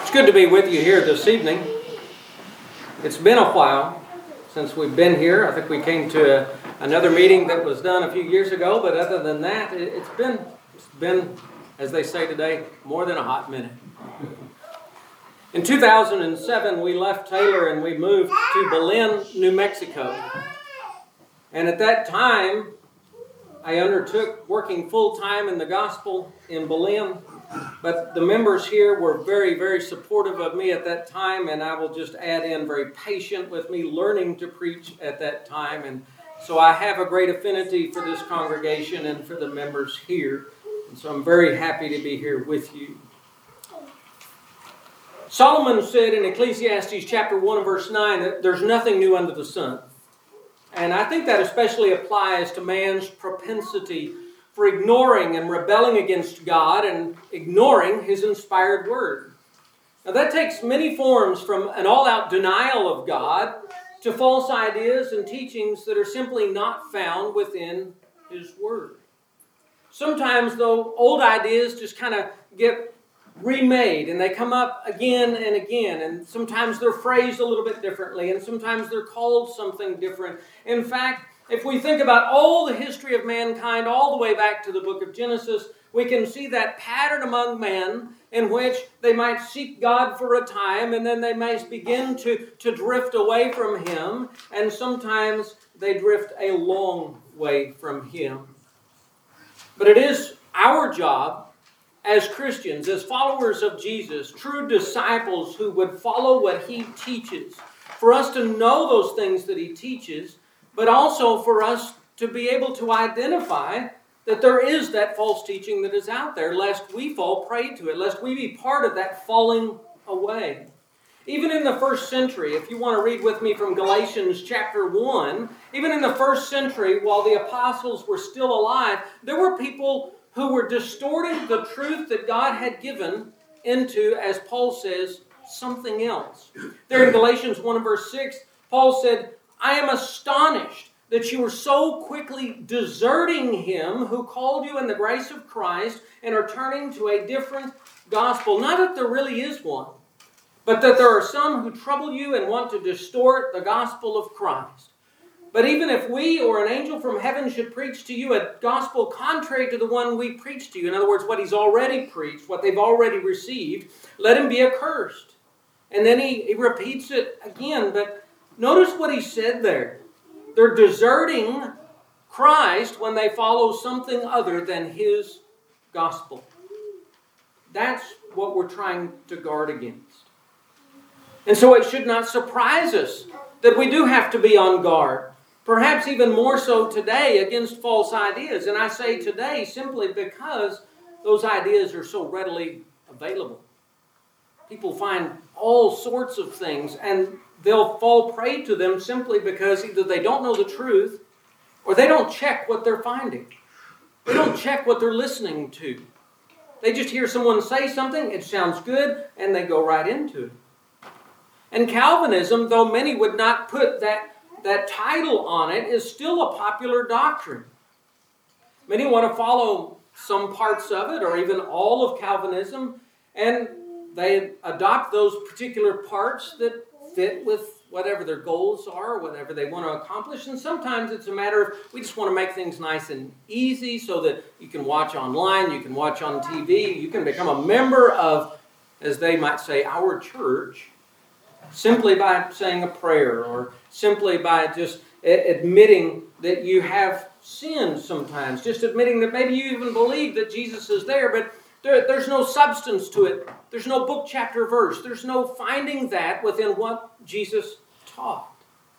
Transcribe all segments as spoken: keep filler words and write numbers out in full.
It's good to be with you here this evening. It's been a while since we've been here. I think we came to a, another meeting that was done a few years ago, but other than that, it, it's been, it's been, as they say today, more than a hot minute. In two thousand seven, we left Taylor and we moved to Belen, New Mexico. And at that time, I undertook working full-time in the gospel in Belen. But the members here were very, very supportive of me at that time, and I will just add in very patient with me learning to preach at that time. And so I have a great affinity for this congregation and for the members here. And so I'm very happy to be here with you. Solomon said in Ecclesiastes chapter one and verse nine that there's nothing new under the sun. And I think that especially applies to man's propensity for ignoring and rebelling against God and ignoring His inspired Word. Now that takes many forms, from an all-out denial of God to false ideas and teachings that are simply not found within His Word. Sometimes, though, old ideas just kind of get remade and they come up again and again, and sometimes they're phrased a little bit differently, and sometimes they're called something different. In fact, if we think about all the history of mankind all the way back to the book of Genesis, we can see that pattern among men in which they might seek God for a time and then they might begin to, to drift away from Him, and sometimes they drift a long way from Him. But it is our job as Christians, as followers of Jesus, true disciples who would follow what He teaches, for us to know those things that He teaches, but also for us to be able to identify that there is that false teaching that is out there, lest we fall prey to it, lest we be part of that falling away. Even in the first century, if you want to read with me from Galatians chapter one, even in the first century, while the apostles were still alive, there were people who were distorting the truth that God had given into, as Paul says, something else. There in Galatians one and verse six, Paul said, I am astonished that you are so quickly deserting Him who called you in the grace of Christ and are turning to a different gospel. Not that there really is one, but that there are some who trouble you and want to distort the gospel of Christ. But even if we or an angel from heaven should preach to you a gospel contrary to the one we preach to you, in other words, what he's already preached, what they've already received, let him be accursed. And then he, he repeats it again, but notice what he said there. They're deserting Christ when they follow something other than His gospel. That's what we're trying to guard against. And so it should not surprise us that we do have to be on guard. Perhaps even more so today against false ideas. And I say today simply because those ideas are so readily available. People find all sorts of things and they'll fall prey to them simply because either they don't know the truth or they don't check what they're finding. They don't check what they're listening to. They just hear someone say something, it sounds good, and they go right into it. And Calvinism, though many would not put that, that title on it, is still a popular doctrine. Many want to follow some parts of it or even all of Calvinism, and they adopt those particular parts that fit with whatever their goals are, whatever they want to accomplish. And sometimes it's a matter of, we just want to make things nice and easy so that you can watch online, you can watch on T V, you can become a member of, as they might say, our church, simply by saying a prayer or simply by just admitting that you have sinned sometimes, just admitting that maybe you even believe that Jesus is there, but There, there's no substance to it. There's no book, chapter, verse. There's no finding that within what Jesus taught.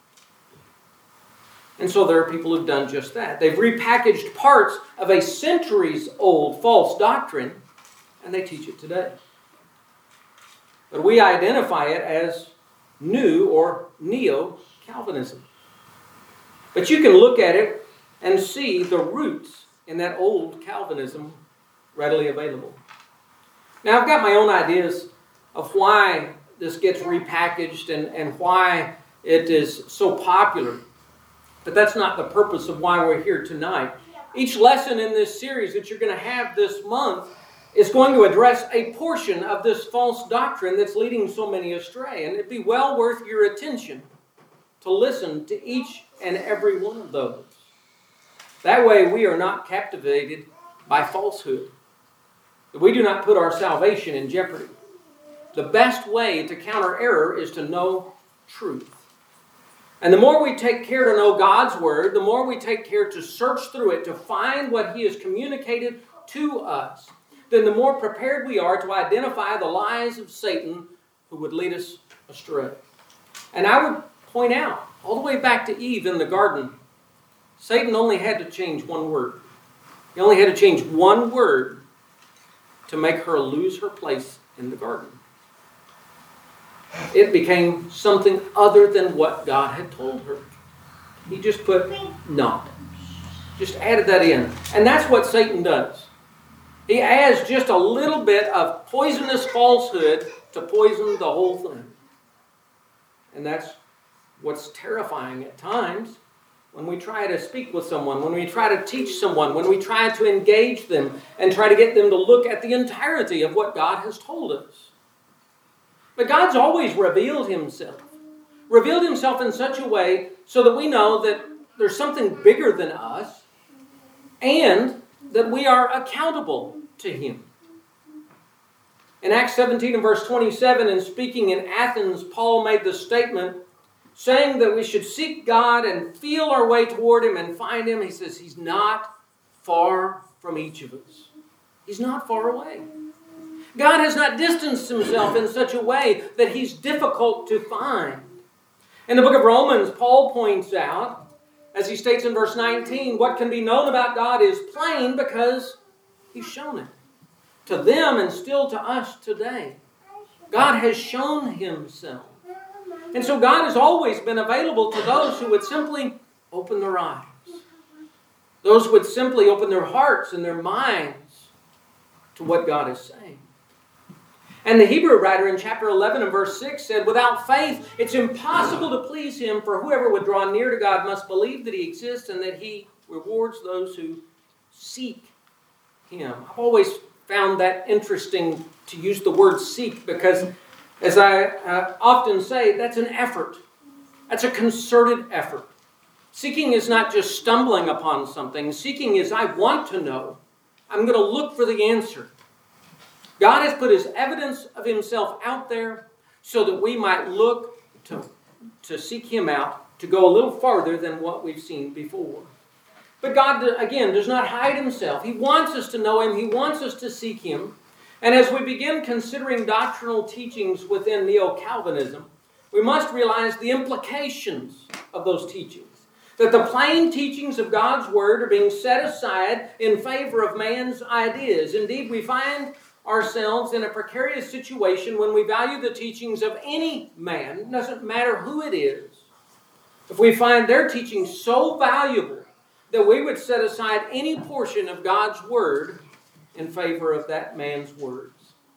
And so there are people who've done just that. They've repackaged parts of a centuries-old false doctrine, and they teach it today. But we identify it as new or neo-Calvinism. But you can look at it and see the roots in that old Calvinism readily available. Now, I've got my own ideas of why this gets repackaged and, and why it is so popular. But that's not the purpose of why we're here tonight. Each lesson in this series that you're going to have this month is going to address a portion of this false doctrine that's leading so many astray. And it'd be well worth your attention to listen to each and every one of those. That way we are not captivated by falsehood. We do not put our salvation in jeopardy. The best way to counter error is to know truth. And the more we take care to know God's Word, the more we take care to search through it, to find what He has communicated to us, then the more prepared we are to identify the lies of Satan who would lead us astray. And I would point out, all the way back to Eve in the garden, Satan only had to change one word. He only had to change one word to make her lose her place in the garden. It became something other than what God had told her. He just put not. Just added that in. And that's what Satan does. He adds just a little bit of poisonous falsehood to poison the whole thing. And that's what's terrifying at times when we try to speak with someone, when we try to teach someone, when we try to engage them and try to get them to look at the entirety of what God has told us. But God's always revealed Himself. Revealed Himself in such a way so that we know that there's something bigger than us and that we are accountable to Him. In Acts seventeen and verse twenty-seven, in speaking in Athens, Paul made the statement saying that we should seek God and feel our way toward Him and find Him. He says He's not far from each of us. He's not far away. God has not distanced Himself in such a way that He's difficult to find. In the book of Romans, Paul points out, as he states in verse nineteen, what can be known about God is plain because He's shown it. To them and still to us today. God has shown Himself. And so God has always been available to those who would simply open their eyes. Those who would simply open their hearts and their minds to what God is saying. And the Hebrew writer in chapter eleven and verse six said, without faith, it's impossible to please Him, for whoever would draw near to God must believe that He exists and that He rewards those who seek Him. I've always found that interesting to use the word seek because, as I uh, often say, that's an effort. That's a concerted effort. Seeking is not just stumbling upon something. Seeking is, I want to know. I'm going to look for the answer. God has put His evidence of Himself out there so that we might look to, to seek Him out, to go a little farther than what we've seen before. But God, again, does not hide Himself. He wants us to know Him. He wants us to seek Him. And as we begin considering doctrinal teachings within Neo-Calvinism, we must realize the implications of those teachings. That the plain teachings of God's Word are being set aside in favor of man's ideas. Indeed, we find ourselves in a precarious situation when we value the teachings of any man. It doesn't matter who it is. If we find their teaching so valuable that we would set aside any portion of God's Word in favor of that man's words.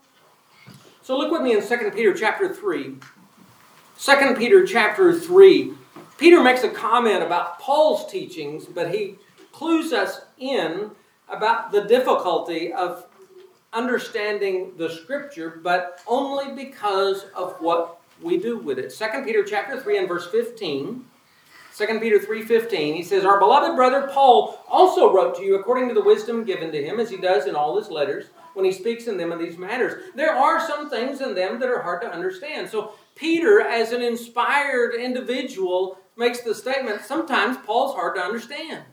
So look with me in Second Peter chapter three. Second Peter chapter three. Peter makes a comment about Paul's teachings, but he clues us in about the difficulty of understanding the Scripture, but only because of what we do with it. Second Peter chapter three and verse fifteen. Second Peter three fifteen, he says, our beloved brother Paul also wrote to you according to the wisdom given to him, as he does in all his letters, when he speaks in them of these matters. There are some things in them that are hard to understand. So Peter, as an inspired individual, makes the statement, sometimes Paul's hard to understand.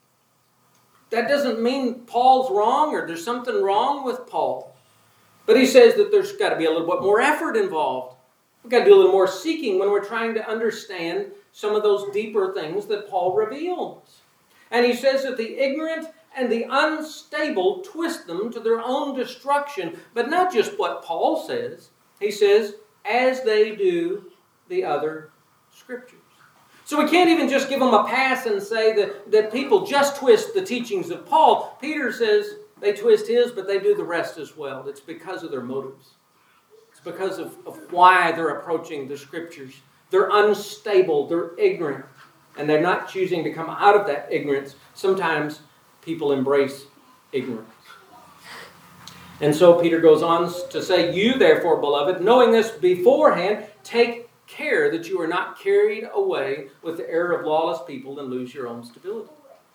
That doesn't mean Paul's wrong or there's something wrong with Paul. But he says that there's got to be a little bit more effort involved. We've got to do a little more seeking when we're trying to understand some of those deeper things that Paul reveals. And he says that the ignorant and the unstable twist them to their own destruction. But not just what Paul says. He says, as they do the other Scriptures. So we can't even just give them a pass and say that, that people just twist the teachings of Paul. Peter says they twist his, but they do the rest as well. It's because of their motives. It's because of, of why they're approaching the Scriptures. They're unstable, they're ignorant, and they're not choosing to come out of that ignorance. Sometimes people embrace ignorance. And so Peter goes on to say, you therefore, beloved, knowing this beforehand, take care that you are not carried away with the error of lawless people and lose your own stability.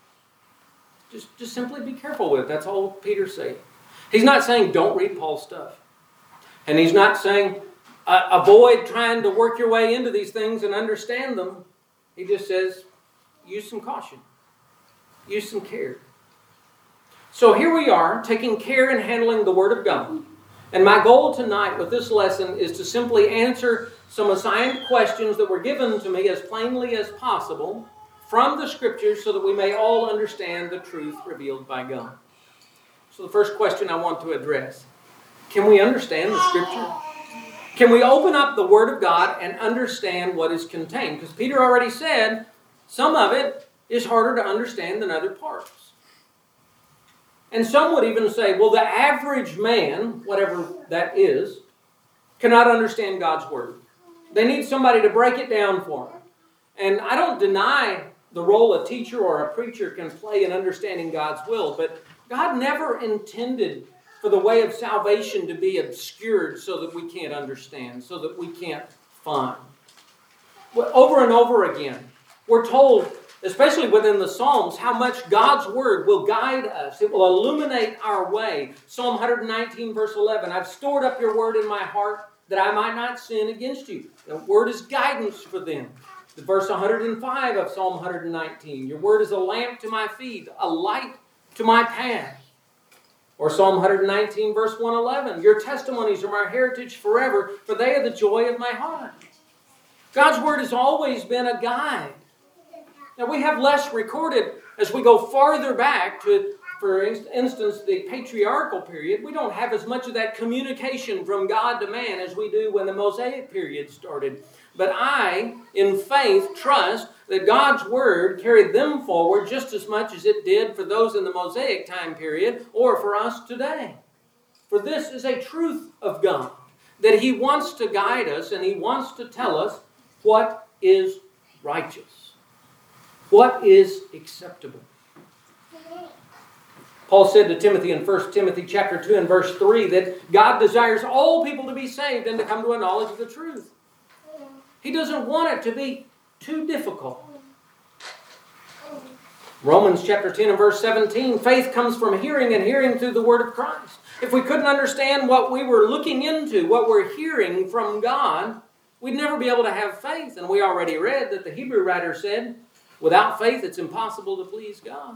Just, just simply be careful with it. That's all Peter's saying. He's not saying don't read Paul's stuff. And he's not saying uh, avoid trying to work your way into these things and understand them. He just says use some caution. Use some care. So here we are, taking care in handling the Word of God. And my goal tonight with this lesson is to simply answer some assigned questions that were given to me as plainly as possible from the Scriptures so that we may all understand the truth revealed by God. So the first question I want to address, can we understand the Scripture? Can we open up the Word of God and understand what is contained? Because Peter already said some of it is harder to understand than other parts. And some would even say, well, the average man, whatever that is, cannot understand God's Word. They need somebody to break it down for them. And I don't deny the role a teacher or a preacher can play in understanding God's will, but God never intended for the way of salvation to be obscured so that we can't understand, so that we can't find. Over and over again, we're told, especially within the Psalms, how much God's Word will guide us. It will illuminate our way. Psalm one nineteen, verse eleven, I've stored up your Word in my heart that I might not sin against you. The Word is guidance for them. The verse one hundred five of Psalm one nineteen, your Word is a lamp to my feet, a light to my path. Or Psalm one nineteen, verse one eleven, your testimonies are my heritage forever, for they are the joy of my heart. God's Word has always been a guide. Now, we have less recorded as we go farther back to, for instance, the patriarchal period. We don't have as much of that communication from God to man as we do when the Mosaic period started. But I, in faith, trust that God's Word carried them forward just as much as it did for those in the Mosaic time period or for us today. For this is a truth of God, that He wants to guide us and He wants to tell us what is righteous. What is acceptable? Paul said to Timothy in First Timothy chapter two and verse three that God desires all people to be saved and to come to a knowledge of the truth. He doesn't want it to be too difficult. Romans chapter ten and verse seventeen, faith comes from hearing and hearing through the Word of Christ. If we couldn't understand what we were looking into, what we're hearing from God, we'd never be able to have faith. And we already read that the Hebrew writer said, without faith, it's impossible to please God.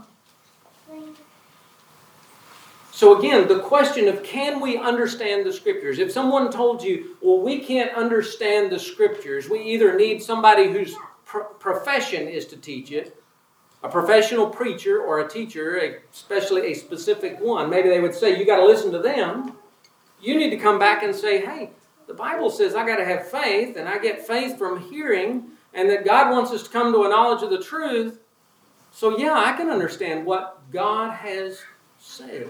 So again, the question of can we understand the Scriptures? If someone told you, well, we can't understand the Scriptures, we either need somebody whose pro- profession is to teach it, a professional preacher or a teacher, especially a specific one. Maybe they would say, you got to listen to them. You need to come back and say, hey, the Bible says I got to have faith, and I get faith from hearing, and that God wants us to come to a knowledge of the truth. So yeah, I can understand what God has said.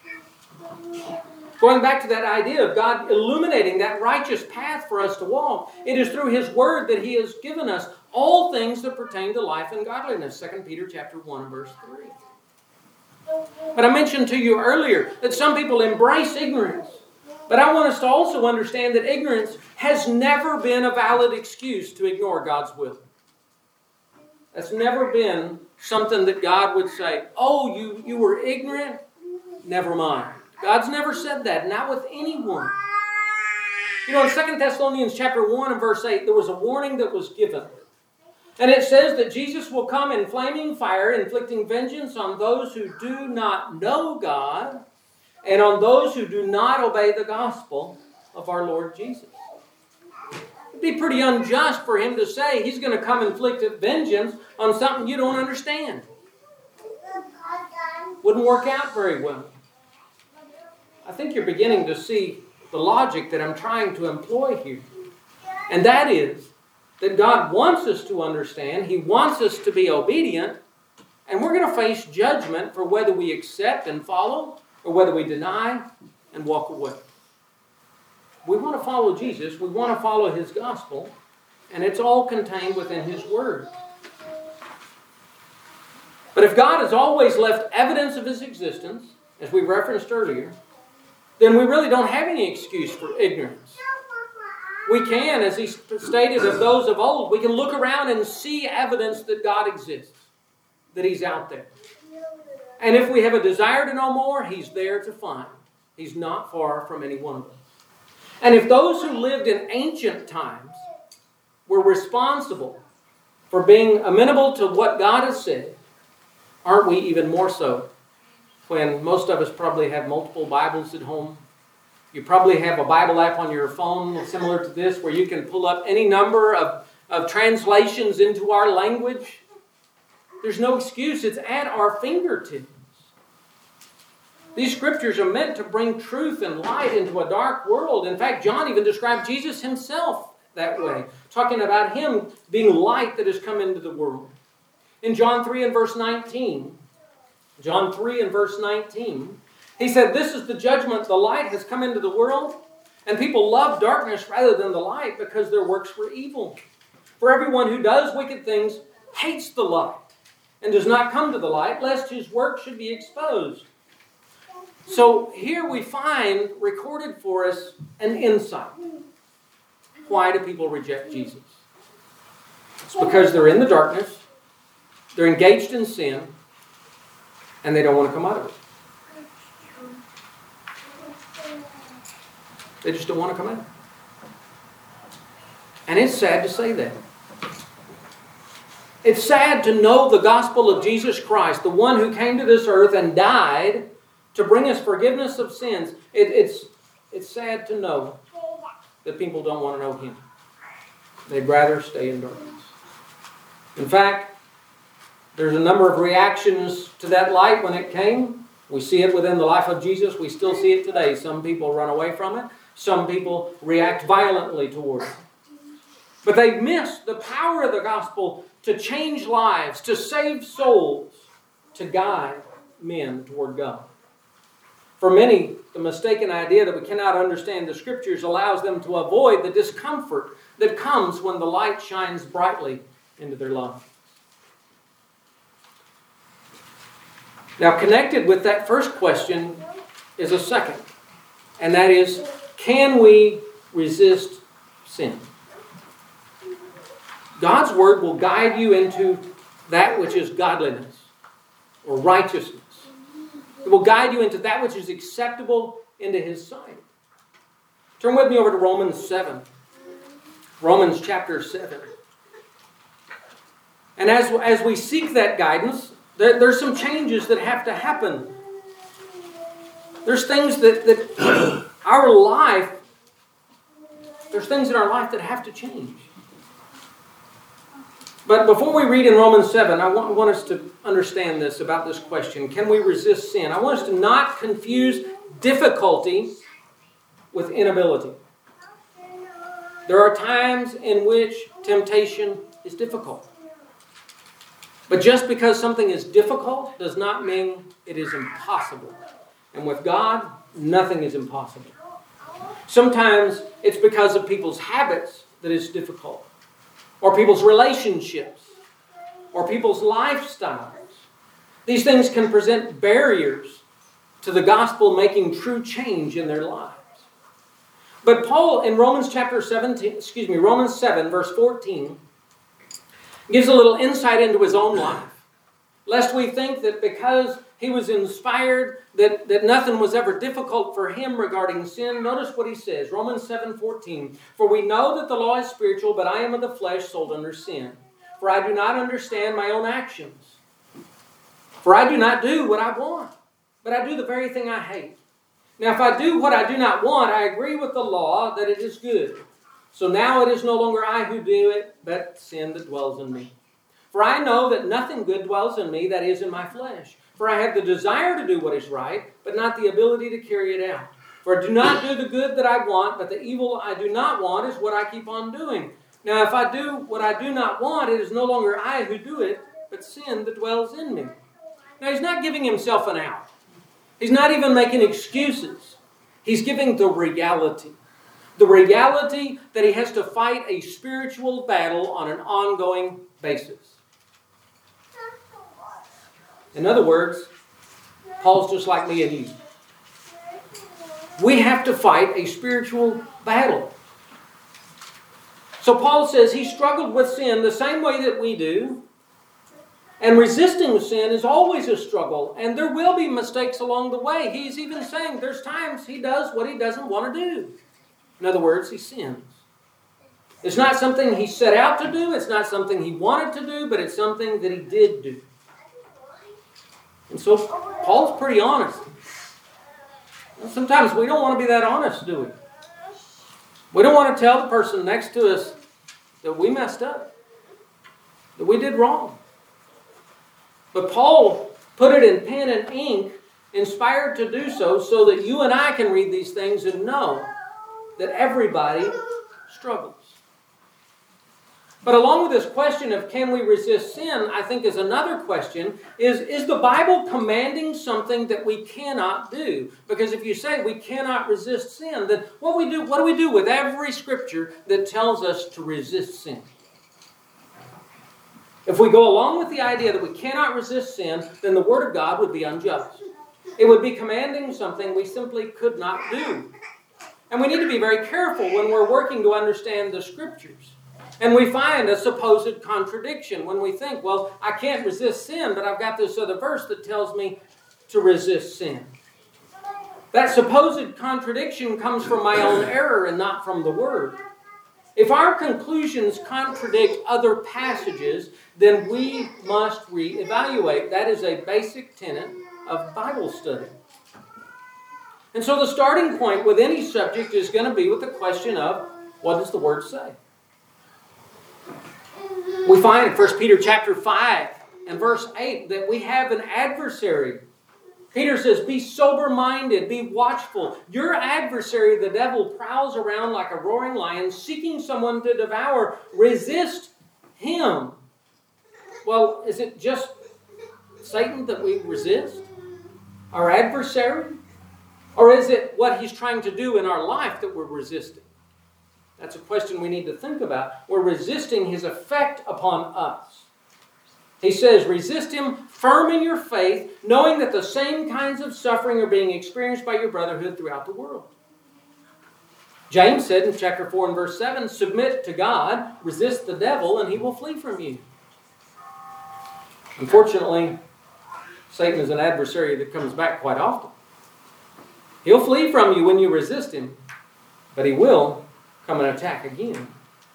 Going back to that idea of God illuminating that righteous path for us to walk, it is through His Word that He has given us all things that pertain to life and godliness. Second Peter chapter one, verse three. But I mentioned to you earlier that some people embrace ignorance. But I want us to also understand that ignorance has never been a valid excuse to ignore God's will. That's never been something that God would say, oh, you, you were ignorant? Never mind. God's never said that, not with anyone. You know, in Second Thessalonians chapter one and verse eight, there was a warning that was given. And it says that Jesus will come in flaming fire, inflicting vengeance on those who do not know God, and on those who do not obey the gospel of our Lord Jesus. It'd be pretty unjust for Him to say He's going to come inflict vengeance on something you don't understand. Wouldn't work out very well. I think you're beginning to see the logic that I'm trying to employ here. And that is that God wants us to understand. He wants us to be obedient. And we're going to face judgment for whether we accept and follow or whether we deny and walk away. We want to follow Jesus. We want to follow His gospel. And it's all contained within His Word. But if God has always left evidence of His existence, as we referenced earlier, then we really don't have any excuse for ignorance. We can, as he stated of those of old, we can look around and see evidence that God exists, that He's out there. And if we have a desire to know more, He's there to find. He's not far from any one of us. And if those who lived in ancient times were responsible for being amenable to what God has said, aren't we even more so when most of us probably have multiple Bibles at home? You probably have a Bible app on your phone similar to this where you can pull up any number of, of translations into our language. There's no excuse. It's at our fingertips. These scriptures are meant to bring truth and light into a dark world. In fact, John even described Jesus himself that way, talking about Him being light that has come into the world. In John three and verse nineteen, John three and verse nineteen, He said, "This is the judgment. The light has come into the world, and people love darkness rather than the light because their works were evil. For everyone who does wicked things hates the light and does not come to the light, lest his work should be exposed." So here we find recorded for us an insight. Why do people reject Jesus? It's because they're in the darkness, they're engaged in sin, and they don't want to come out of it. They just don't want to come out. And it's sad to say that. It's sad to know the gospel of Jesus Christ, the one who came to this earth and died to bring us forgiveness of sins. It, it's, it's sad to know that people don't want to know Him. They'd rather stay in darkness. In fact, there's a number of reactions to that light when it came. We see it within the life of Jesus. We still see it today. Some people run away from it. Some people react violently toward it. But they've missed the power of the gospel to change lives, to save souls, to guide men toward God. For many, the mistaken idea that we cannot understand the Scriptures allows them to avoid the discomfort that comes when the light shines brightly into their lives. Now, connected with that first question is a second, and that is, can we resist sin? God's Word will guide you into that which is godliness or righteousness. It will guide you into that which is acceptable into His sight. Turn with me over to Romans seven. Romans chapter seven. And as, as we seek that guidance, there, there's some changes that have to happen. There's things that, that our life, there's things in our life that have to change. But before we read in Romans seven, I want, I want us to understand this about this question. Can we resist sin? I want us to not confuse difficulty with inability. There are times in which temptation is difficult. But just because something is difficult does not mean it is impossible. And with God, nothing is impossible. Sometimes it's because of people's habits that it's difficult, or people's relationships, or people's lifestyles. These things can present barriers to the gospel making true change in their lives. But Paul in Romans chapter seventeen, excuse me, Romans seven, verse fourteen, gives a little insight into his own life. Lest we think that because he was inspired, that, that nothing was ever difficult for him regarding sin. Notice what he says, Romans seven fourteen. For we know that the law is spiritual, but I am of the flesh, sold under sin. For I do not understand my own actions. For I do not do what I want, but I do the very thing I hate. Now if I do what I do not want, I agree with the law that it is good. So now it is no longer I who do it, but sin that dwells in me. For I know that nothing good dwells in me, that is in my flesh. For I have the desire to do what is right, but not the ability to carry it out. For I do not do the good that I want, but the evil I do not want is what I keep on doing. Now if I do what I do not want, it is no longer I who do it, but sin that dwells in me. Now he's not giving himself an out. He's not even making excuses. He's giving the reality. The reality that he has to fight a spiritual battle on an ongoing basis. In other words, Paul's just like me and you. We have to fight a spiritual battle. So Paul says he struggled with sin the same way that we do. And resisting sin is always a struggle. And there will be mistakes along the way. He's even saying there's times he does what he doesn't want to do. In other words, he sins. It's not something he set out to do. It's not something he wanted to do. But it's something that he did do. And so Paul's pretty honest. Sometimes we don't want to be that honest, do we? We don't want to tell the person next to us that we messed up, that we did wrong. But Paul put it in pen and ink, inspired to do so, so that you and I can read these things and know that everybody struggles. But along with this question of can we resist sin, I think is another question, is, is the Bible commanding something that we cannot do? Because if you say we cannot resist sin, then what we do, what do we do with every scripture that tells us to resist sin? If we go along with the idea that we cannot resist sin, then the Word of God would be unjust. It would be commanding something we simply could not do. And we need to be very careful when we're working to understand the Scriptures. And we find a supposed contradiction when we think, well, I can't resist sin, but I've got this other verse that tells me to resist sin. That supposed contradiction comes from my own error and not from the Word. If our conclusions contradict other passages, then we must reevaluate. That is a basic tenet of Bible study. And so the starting point with any subject is going to be with the question of, what does the Word say? We find in First Peter chapter five and verse eight that we have an adversary. Peter says, be sober-minded, be watchful. Your adversary, the devil, prowls around like a roaring lion, seeking someone to devour. Resist him. Well, is it just Satan that we resist? Our adversary? Or is it what he's trying to do in our life that we're resisting? That's a question we need to think about. We're resisting his effect upon us. He says, resist him firm in your faith, knowing that the same kinds of suffering are being experienced by your brotherhood throughout the world. James said in chapter four and verse seven, submit to God, resist the devil, and he will flee from you. Unfortunately, Satan is an adversary that comes back quite often. He'll flee from you when you resist him, but he will come and attack again.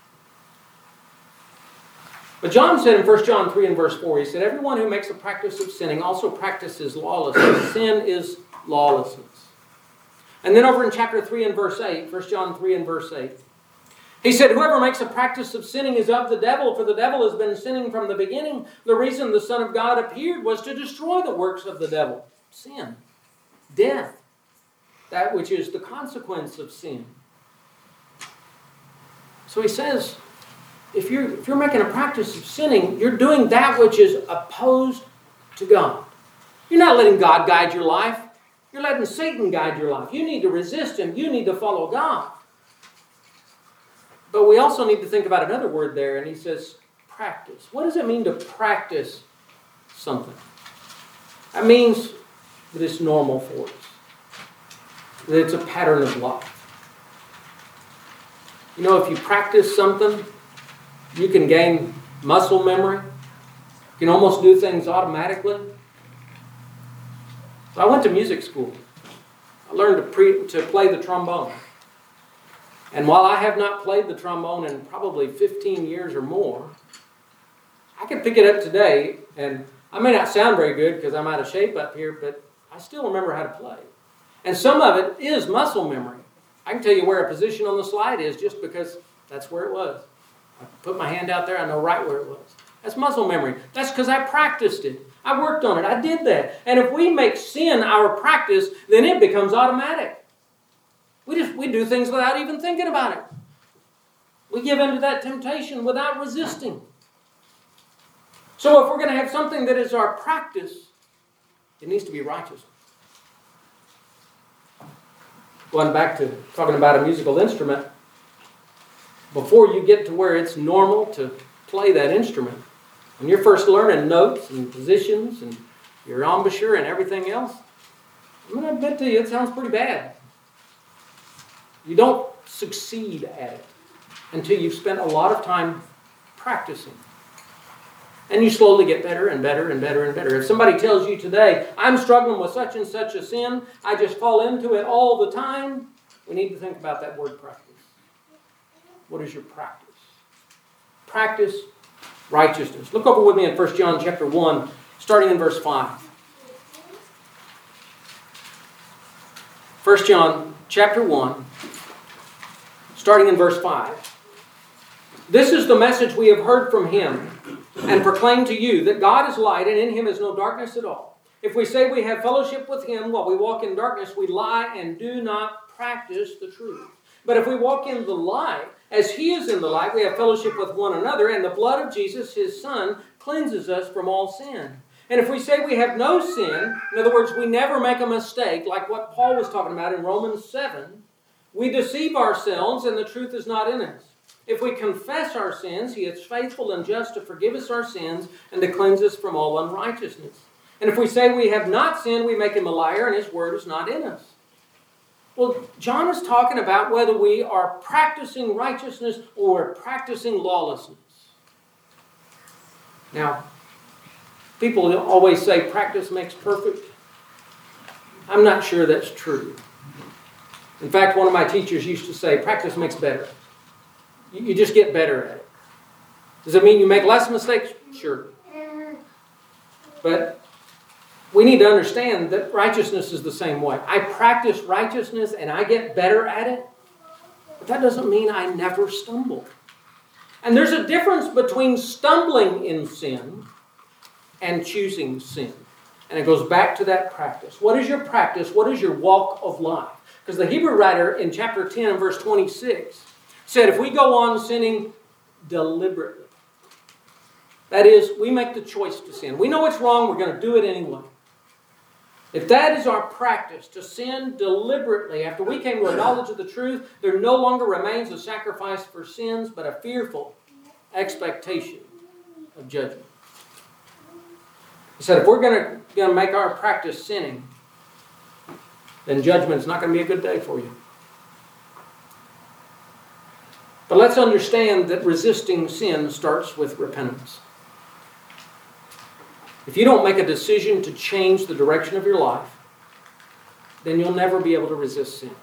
But John said in First John three and verse four, he said, everyone who makes a practice of sinning also practices lawlessness. Sin is lawlessness. And then over in chapter three and verse eight, First John three and verse eight, he said, whoever makes a practice of sinning is of the devil, for the devil has been sinning from the beginning. The reason the Son of God appeared was to destroy the works of the devil. Sin. Death. That which is the consequence of sin. So he says, if you're, if you're making a practice of sinning, you're doing that which is opposed to God. You're not letting God guide your life. You're letting Satan guide your life. You need to resist him. You need to follow God. But we also need to think about another word there, and he says practice. What does it mean to practice something? That means that it's normal for us. That it's a pattern of life. You know, if you practice something, you can gain muscle memory. You can almost do things automatically. So I went to music school. I learned to, pre- to play the trombone. And while I have not played the trombone in probably fifteen years or more, I can pick it up today, and I may not sound very good because I'm out of shape up here, but I still remember how to play. And some of it is muscle memory. I can tell you where a position on the slide is just because that's where it was. I put my hand out there, I know right where it was. That's muscle memory. That's because I practiced it. I worked on it. I did that. And if we make sin our practice, then it becomes automatic. We just we do things without even thinking about it. We give into that temptation without resisting. So if we're going to have something that is our practice, it needs to be righteous. Going back to talking about a musical instrument, before you get to where it's normal to play that instrument, when you're first learning notes and positions and your embouchure and everything else, I'm going to admit to you, it sounds pretty bad. You don't succeed at it until you've spent a lot of time practicing. And you slowly get better and better and better and better. If somebody tells you today, I'm struggling with such and such a sin, I just fall into it all the time, we need to think about that word practice. What is your practice? Practice righteousness. Look over with me in First John chapter one, starting in verse five. First John chapter one, starting in verse five. This is the message we have heard from him and proclaim to you, that God is light and in him is no darkness at all. If we say we have fellowship with him while we walk in darkness, we lie and do not practice the truth. But if we walk in the light, as he is in the light, we have fellowship with one another, and the blood of Jesus, his Son, cleanses us from all sin. And if we say we have no sin, in other words, we never make a mistake, like what Paul was talking about in Romans seven, we deceive ourselves and the truth is not in us. If we confess our sins, he is faithful and just to forgive us our sins and to cleanse us from all unrighteousness. And if we say we have not sinned, we make him a liar and his word is not in us. Well, John is talking about whether we are practicing righteousness or practicing lawlessness. Now, people always say practice makes perfect. I'm not sure that's true. In fact, one of my teachers used to say, practice makes better. You just get better at it. Does it mean you make less mistakes? Sure. But we need to understand that righteousness is the same way. I practice righteousness and I get better at it, but that doesn't mean I never stumble. And there's a difference between stumbling in sin and choosing sin. And it goes back to that practice. What is your practice? What is your walk of life? Because the Hebrew writer in chapter ten and verse twenty-six said if we go on sinning deliberately, that is, we make the choice to sin. We know it's wrong, we're going to do it anyway. If that is our practice, to sin deliberately, after we came to a knowledge of the truth, there no longer remains a sacrifice for sins, but a fearful expectation of judgment. He said, if we're going to, going to make our practice sinning, then judgment's not going to be a good day for you. But let's understand that resisting sin starts with repentance. If you don't make a decision to change the direction of your life, then you'll never be able to resist sin.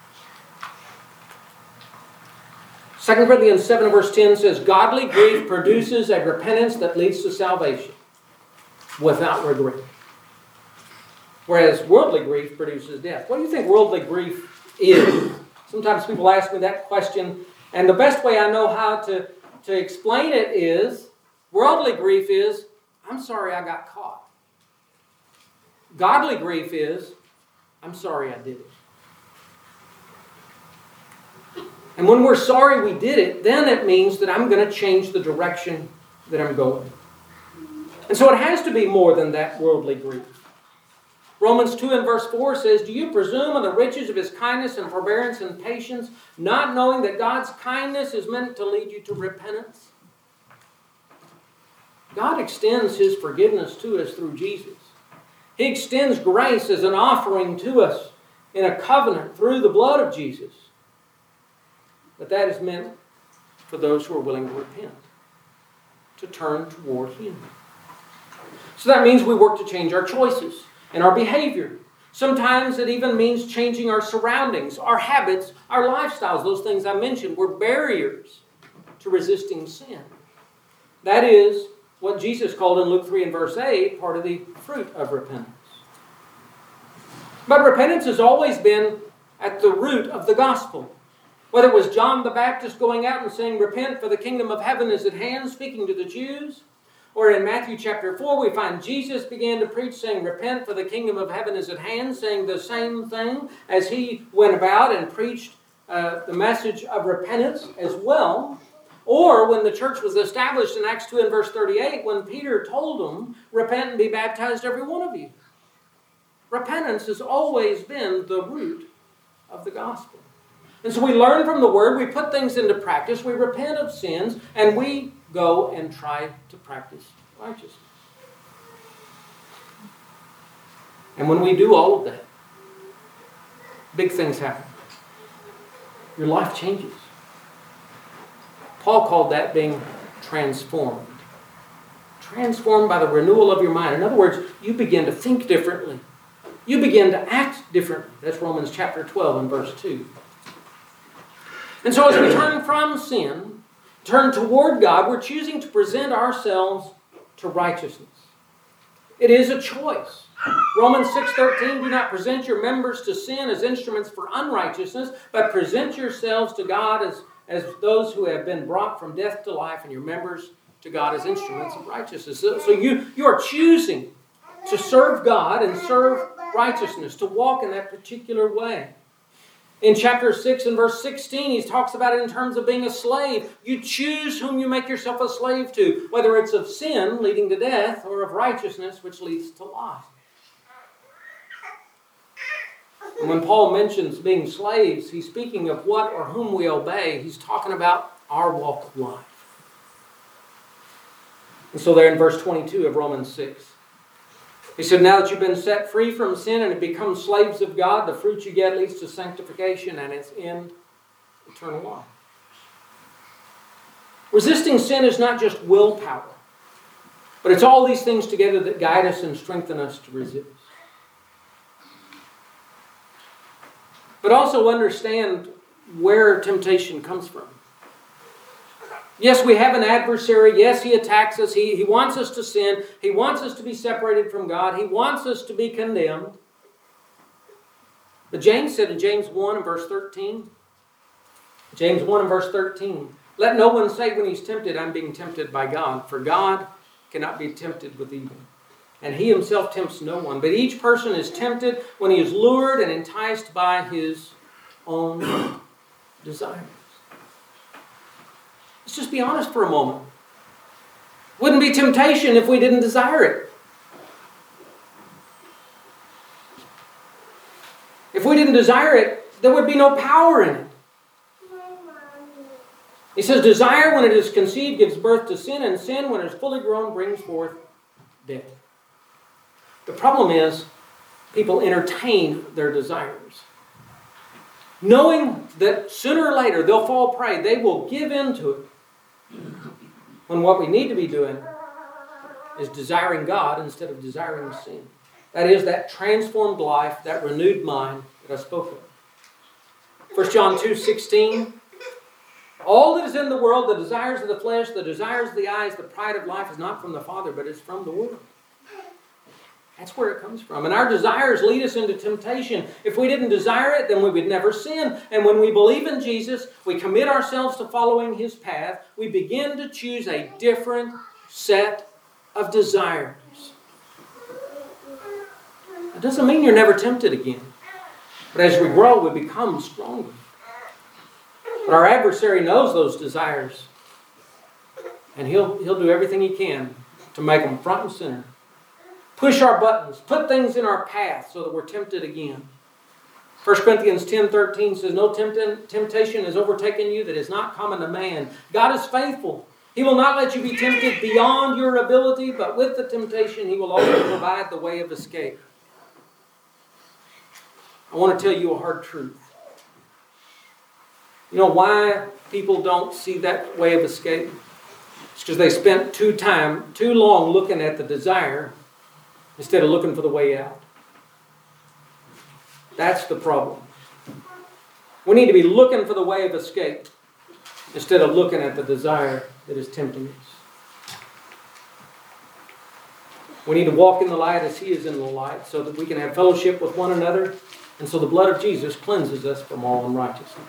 Second Corinthians seven verse ten says, godly grief produces a repentance that leads to salvation without regret. Whereas worldly grief produces death. What do you think worldly grief is? Sometimes people ask me that question, and the best way I know how to, to explain it is, worldly grief is, I'm sorry I got caught. Godly grief is, I'm sorry I did it. And when we're sorry we did it, then it means that I'm going to change the direction that I'm going. And so it has to be more than that worldly grief. Romans two and verse four says, do you presume on the riches of his kindness and forbearance and patience, not knowing that God's kindness is meant to lead you to repentance? God extends his forgiveness to us through Jesus. He extends grace as an offering to us in a covenant through the blood of Jesus. But that is meant for those who are willing to repent, to turn toward him. So that means we work to change our choices and our behavior. Sometimes it even means changing our surroundings, our habits, our lifestyles. Those things I mentioned were barriers to resisting sin. That is what Jesus called in Luke three and verse eight, part of the fruit of repentance. But repentance has always been at the root of the gospel. Whether it was John the Baptist going out and saying, repent for the kingdom of heaven is at hand, speaking to the Jews, or in Matthew chapter four, we find Jesus began to preach saying, repent for the kingdom of heaven is at hand, saying the same thing as he went about and preached uh, the message of repentance as well. Or when the church was established in Acts two and verse thirty-eight, when Peter told them, repent and be baptized every one of you. Repentance has always been the root of the gospel. And so we learn from the word, we put things into practice, we repent of sins, and we go and try to practice righteousness. And when we do all of that, big things happen. your life changes. Paul called that being transformed. Transformed by the renewal of your mind. In other words, you begin to think differently. You begin to act differently. That's Romans chapter twelve and verse two. And so as we turn from sin, turn toward God, we're choosing to present ourselves to righteousness. It is a choice. Romans six thirteen, do not present your members to sin as instruments for unrighteousness, but present yourselves to God as, as those who have been brought from death to life, and your members to God as instruments of righteousness. So, so you, you are choosing to serve God and serve righteousness, to walk in that particular way. In chapter six and verse sixteen, he talks about it in terms of being a slave. You choose whom you make yourself a slave to, whether it's of sin, leading to death, or of righteousness, which leads to life. And when Paul mentions being slaves, he's speaking of what or whom we obey. He's talking about our walk of life. And so there in verse twenty-two of Romans six, he said, now that you've been set free from sin and have become slaves of God, the fruit you get leads to sanctification and its end, eternal life. Resisting sin is not just willpower, but it's all these things together that guide us and strengthen us to resist. But also understand where temptation comes from. Yes, we have an adversary. Yes, he attacks us. He, he wants us to sin. He wants us to be separated from God. He wants us to be condemned. But James said in James one and verse thirteen, James one and verse thirteen, let no one say when he's tempted, I'm being tempted by God. For God cannot be tempted with evil. And he himself tempts no one. But each person is tempted when he is lured and enticed by his own desires. Let's just be honest for a moment. Wouldn't be temptation if we didn't desire it. If we didn't desire it, there would be no power in it. He says, desire when it is conceived gives birth to sin, and sin when it is fully grown brings forth death. The problem is, people entertain their desires. Knowing that sooner or later they'll fall prey, they will give in to it. When what we need to be doing is desiring God instead of desiring sin. That is that transformed life, that renewed mind that I spoke of. First John two sixteen, all that is in the world, the desires of the flesh, the desires of the eyes, the pride of life is not from the Father, but it's from the world. That's where it comes from. And our desires lead us into temptation. If we didn't desire it, then we would never sin. And when we believe in Jesus, we commit ourselves to following His path, we begin to choose a different set of desires. It doesn't mean you're never tempted again. But as we grow, we become stronger. But our adversary knows those desires. And he'll, he'll do everything he can to make them front and center. Push our buttons. Put things in our path so that we're tempted again. First Corinthians ten thirteen says, no temptation has overtaken you that is not common to man. God is faithful. He will not let you be tempted beyond your ability, but with the temptation, He will also provide the way of escape. I want to tell you a hard truth. You know why people don't see that way of escape? It's because they spent too time, too long looking at the desire instead of looking for the way out. That's the problem. We need to be looking for the way of escape instead of looking at the desire that is tempting us. We need to walk in the light as He is in the light so that we can have fellowship with one another, and so the blood of Jesus cleanses us from all unrighteousness.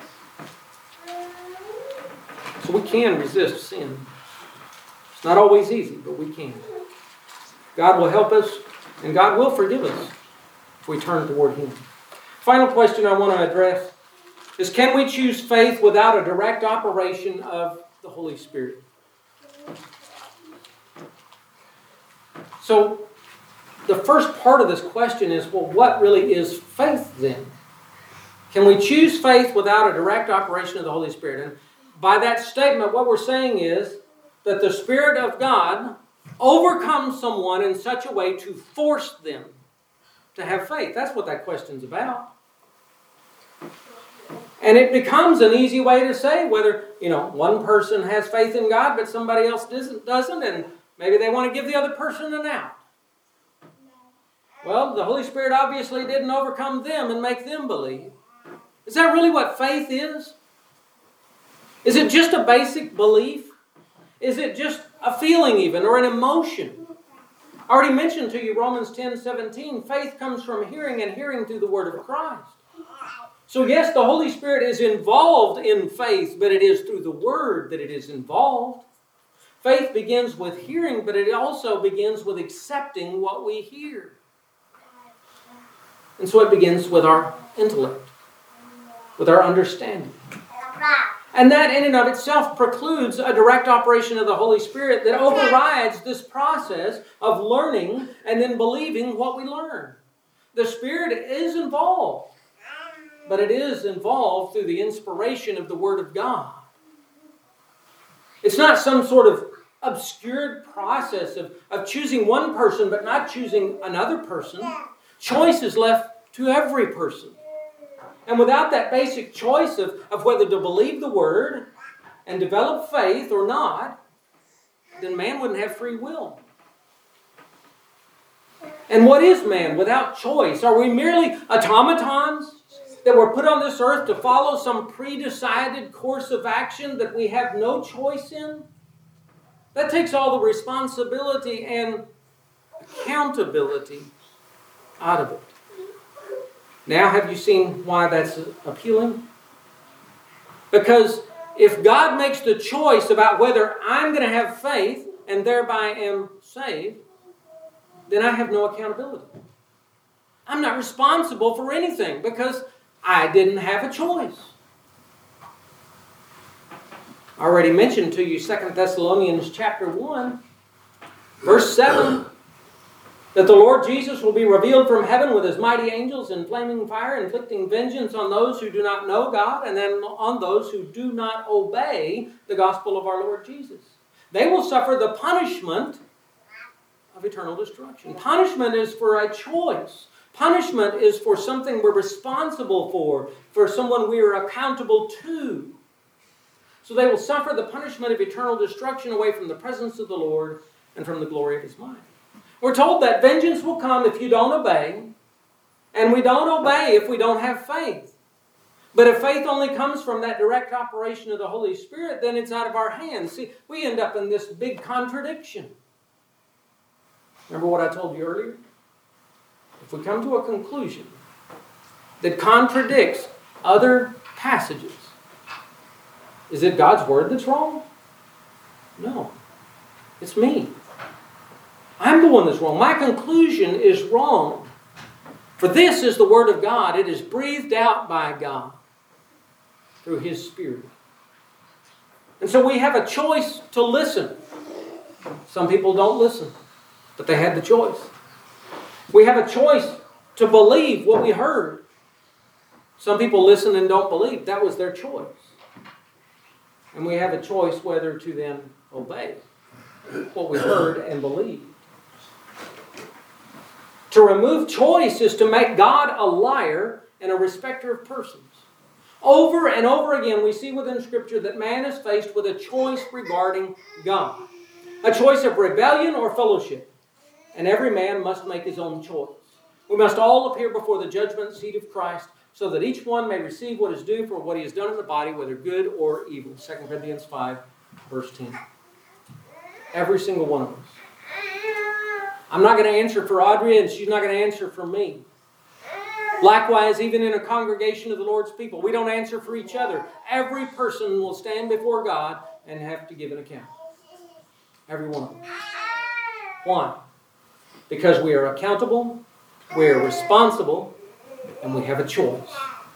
So we can resist sin. It's not always easy, but we can. God will help us, and God will forgive us if we turn toward Him. Final question I want to address is, can we choose faith without a direct operation of the Holy Spirit? So, the first part of this question is, well, what really is faith then? Can we choose faith without a direct operation of the Holy Spirit? And by that statement, what we're saying is that the Spirit of God overcomes someone in such a way to force them to have faith. That's what that question's about. And it becomes an easy way to say whether, you know, one person has faith in God, but somebody else doesn't, doesn't, and maybe they want to give the other person an out. Well, the Holy Spirit obviously didn't overcome them and make them believe. Is that really what faith is? Is it just a basic belief? Is it just a feeling even, or an emotion? I already mentioned to you Romans ten seventeen. Faith comes from hearing, and hearing through the word of Christ. So yes, the Holy Spirit is involved in faith, but it is through the Word that it is involved. Faith begins with hearing, but it also begins with accepting what we hear. And so it begins with our intellect, with our understanding. And that in and of itself precludes a direct operation of the Holy Spirit that overrides this process of learning and then believing what we learn. The Spirit is involved. But it is involved through the inspiration of the Word of God. It's not some sort of obscured process of, of choosing one person but not choosing another person. Choice is left to every person. And without that basic choice of, of whether to believe the Word and develop faith or not, then man wouldn't have free will. And what is man without choice? Are we merely automatons that were put on this earth to follow some pre-decided course of action that we have no choice in? That takes all the responsibility and accountability out of it. Now, have you seen why that's appealing? Because if God makes the choice about whether I'm going to have faith and thereby am saved, then I have no accountability. I'm not responsible for anything because I didn't have a choice. I already mentioned to you Second Thessalonians chapter one, verse seven, that the Lord Jesus will be revealed from heaven with his mighty angels in flaming fire, inflicting vengeance on those who do not know God and then on those who do not obey the gospel of our Lord Jesus. They will suffer the punishment of eternal destruction. Punishment is for a choice. Punishment is for something we're responsible for, for someone we are accountable to. So they will suffer the punishment of eternal destruction away from the presence of the Lord and from the glory of his might. We're told that vengeance will come if you don't obey, and we don't obey if we don't have faith. But if faith only comes from that direct operation of the Holy Spirit, then it's out of our hands. See, we end up in this big contradiction. Remember what I told you earlier? If we come to a conclusion that contradicts other passages, is it God's Word that's wrong? No. It's me. I'm the one that's wrong. My conclusion is wrong. For this is the Word of God. It is breathed out by God through His Spirit. And so we have a choice to listen. Some people don't listen, but they had the choice. We have a choice to believe what we heard. Some people listen and don't believe. That was their choice. And we have a choice whether to then obey what we heard and believed. To remove choice is to make God a liar and a respecter of persons. Over and over again we see within Scripture that man is faced with a choice regarding God. A choice of rebellion or fellowship. And every man must make his own choice. We must all appear before the judgment seat of Christ so that each one may receive what is due for what he has done in the body, whether good or evil. Second Corinthians five, verse ten. Every single one of us. I'm not going to answer for Audrey, and she's not going to answer for me. Likewise, even in a congregation of the Lord's people, we don't answer for each other. Every person will stand before God and have to give an account. Every one of them. Why? Because we are accountable, we are responsible, and we have a choice.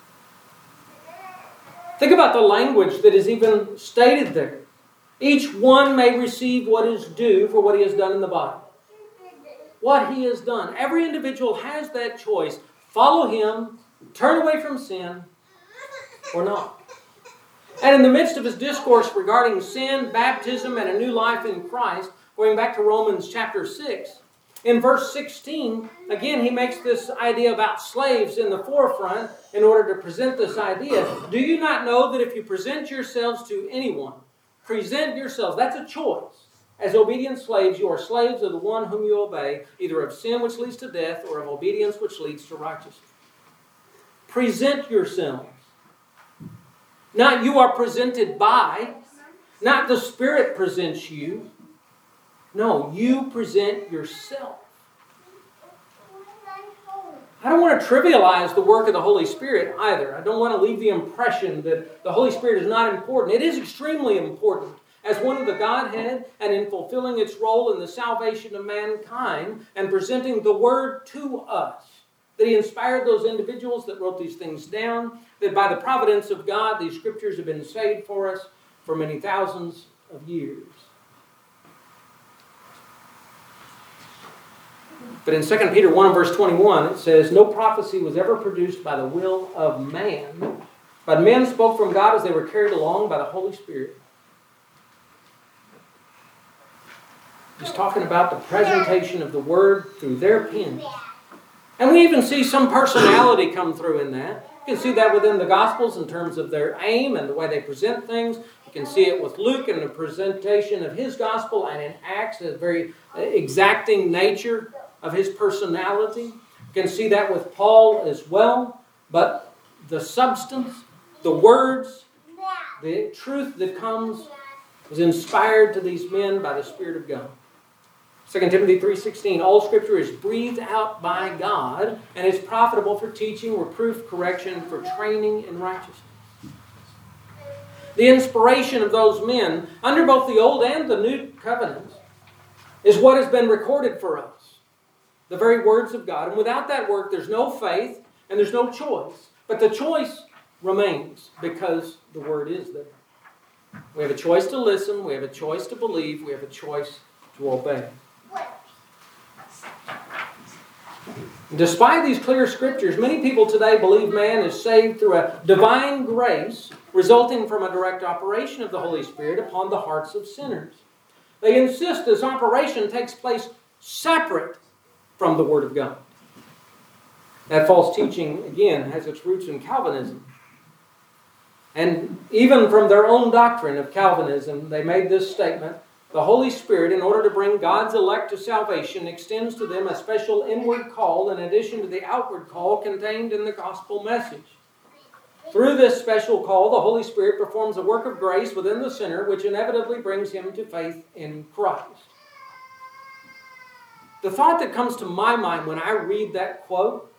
Think about the language that is even stated there. Each one may receive what is due for what he has done in the body. What he has done. Every individual has that choice. Follow him, turn away from sin, or not. And in the midst of his discourse regarding sin, baptism, and a new life in Christ, going back to Romans chapter six, In verse sixteen, again, he makes this idea about slaves in the forefront in order to present this idea. Do you not know that if you present yourselves to anyone, present yourselves, that's a choice. As obedient slaves, you are slaves of the one whom you obey, either of sin which leads to death or of obedience which leads to righteousness. Present yourselves. Not you are presented by, not the Spirit presents you. No, you present yourself. I don't want to trivialize the work of the Holy Spirit either. I don't want to leave the impression that the Holy Spirit is not important. It is extremely important as one of the Godhead and in fulfilling its role in the salvation of mankind and presenting the Word to us. That He inspired those individuals that wrote these things down. That by the providence of God, these Scriptures have been saved for us for many thousands of years. But in Second Peter one verse twenty-one, it says, no prophecy was ever produced by the will of man, but men spoke from God as they were carried along by the Holy Spirit. He's talking about the presentation of the Word through their pen. And we even see some personality come through in that. You can see that within the Gospels in terms of their aim and the way they present things. You can see it with Luke in the presentation of his Gospel, and in Acts, a very exacting nature of his personality. You can see that with Paul as well. But the substance, the words, the truth that comes was inspired to these men by the Spirit of God. Second Timothy three sixteen, all Scripture is breathed out by God and is profitable for teaching, reproof, correction, for training in righteousness. The inspiration of those men, under both the Old and the New Covenants, is what has been recorded for us. The very words of God. And without that work, there's no faith and there's no choice. But the choice remains because the Word is there. We have a choice to listen. We have a choice to believe. We have a choice to obey. Despite these clear Scriptures, many people today believe man is saved through a divine grace resulting from a direct operation of the Holy Spirit upon the hearts of sinners. They insist this operation takes place separate from the Word of God. That false teaching, again, has its roots in Calvinism. And even from their own doctrine of Calvinism, they made this statement: the Holy Spirit, in order to bring God's elect to salvation, extends to them a special inward call in addition to the outward call contained in the gospel message. Through this special call, the Holy Spirit performs a work of grace within the sinner, which inevitably brings him to faith in Christ. The thought that comes to my mind when I read that quote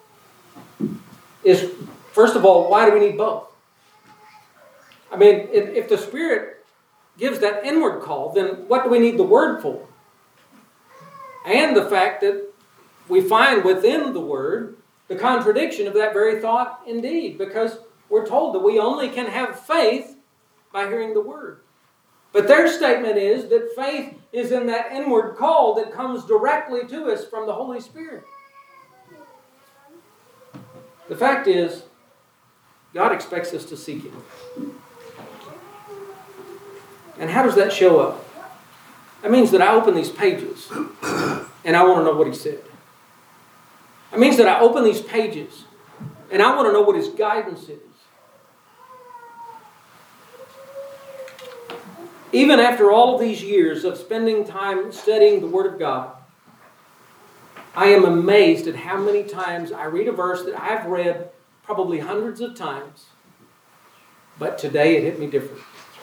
is, first of all, why do we need both? I mean, if, if the Spirit gives that inward call, then what do we need the Word for? And the fact that we find within the Word the contradiction of that very thought indeed, because we're told that we only can have faith by hearing the Word. But their statement is that faith is in that inward call that comes directly to us from the Holy Spirit. The fact is, God expects us to seek Him. And how does that show up? That means that I open these pages and I want to know what He said. It means that I open these pages and I want to know what His guidance is. Even after all of these years of spending time studying the Word of God, I am amazed at how many times I read a verse that I've read probably hundreds of times, but today it hit me different.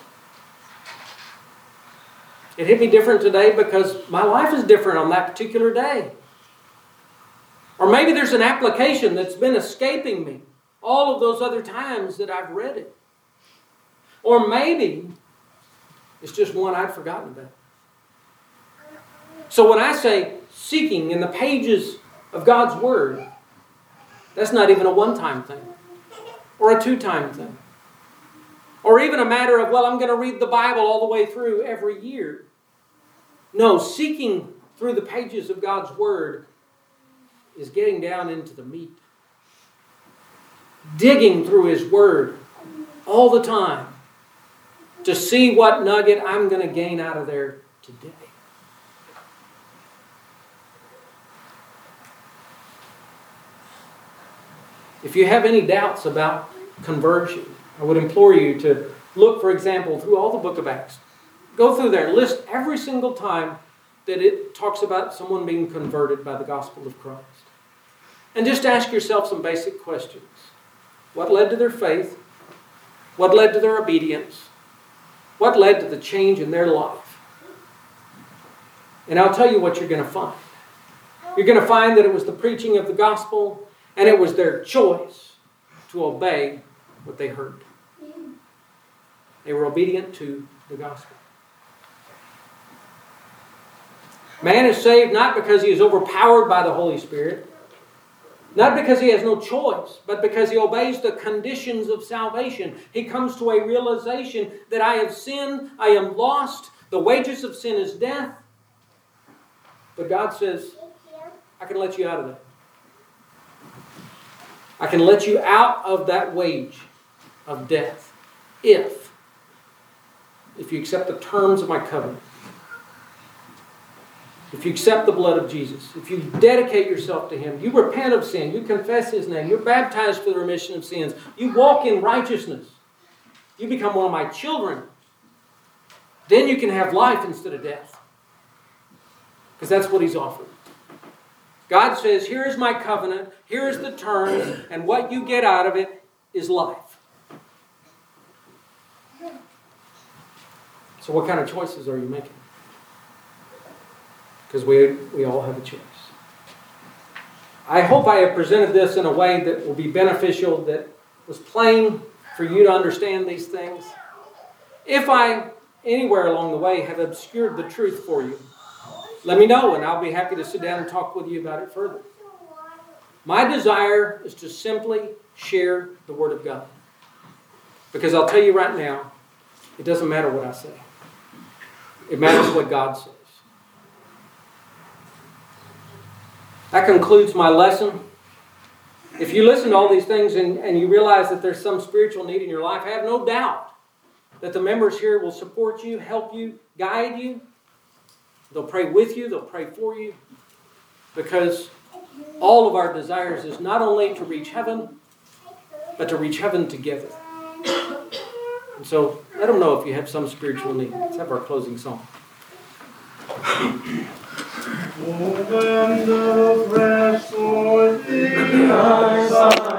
It hit me different today because my life is different on that particular day. Or maybe there's an application that's been escaping me all of those other times that I've read it. Or maybe it's just one I'd forgotten about. So when I say seeking in the pages of God's Word, that's not even a one-time thing. Or a two-time thing. Or even a matter of, well, I'm going to read the Bible all the way through every year. No, seeking through the pages of God's Word is getting down into the meat. Digging through His Word all the time to see what nugget I'm going to gain out of there today. If you have any doubts about conversion, I would implore you to look, for example, through all the book of Acts. Go through there and list every single time that it talks about someone being converted by the gospel of Christ. And just ask yourself some basic questions. What led to their faith? What led to their obedience? What led to the change in their life? And I'll tell you what you're going to find. You're going to find that it was the preaching of the gospel, and it was their choice to obey what they heard. They were obedient to the gospel. Man is saved not because he is overpowered by the Holy Spirit, not because he has no choice, but because he obeys the conditions of salvation. He comes to a realization that I have sinned, I am lost, the wages of sin is death. But God says, I can let you out of that. I can let you out of that wage of death if, if you accept the terms of my covenant. If you accept the blood of Jesus, if you dedicate yourself to Him, you repent of sin, you confess His name, you're baptized for the remission of sins, you walk in righteousness, you become one of my children, then you can have life instead of death. Because that's what He's offered. God says, here is my covenant, here is the terms, and what you get out of it is life. So what kind of choices are you making? Because we, we all have a choice. I hope I have presented this in a way that will be beneficial, that was plain for you to understand these things. If I, anywhere along the way, have obscured the truth for you, let me know, and I'll be happy to sit down and talk with you about it further. My desire is to simply share the Word of God. Because I'll tell you right now, it doesn't matter what I say. It matters what God says. That concludes my lesson. If you listen to all these things and, and you realize that there's some spiritual need in your life, I have no doubt that the members here will support you, help you, guide you. They'll pray with you. They'll pray for you. Because all of our desires is not only to reach heaven, but to reach heaven together. And so let them know if you have some spiritual need. Let's have our closing song. When the fresh Lord the eyes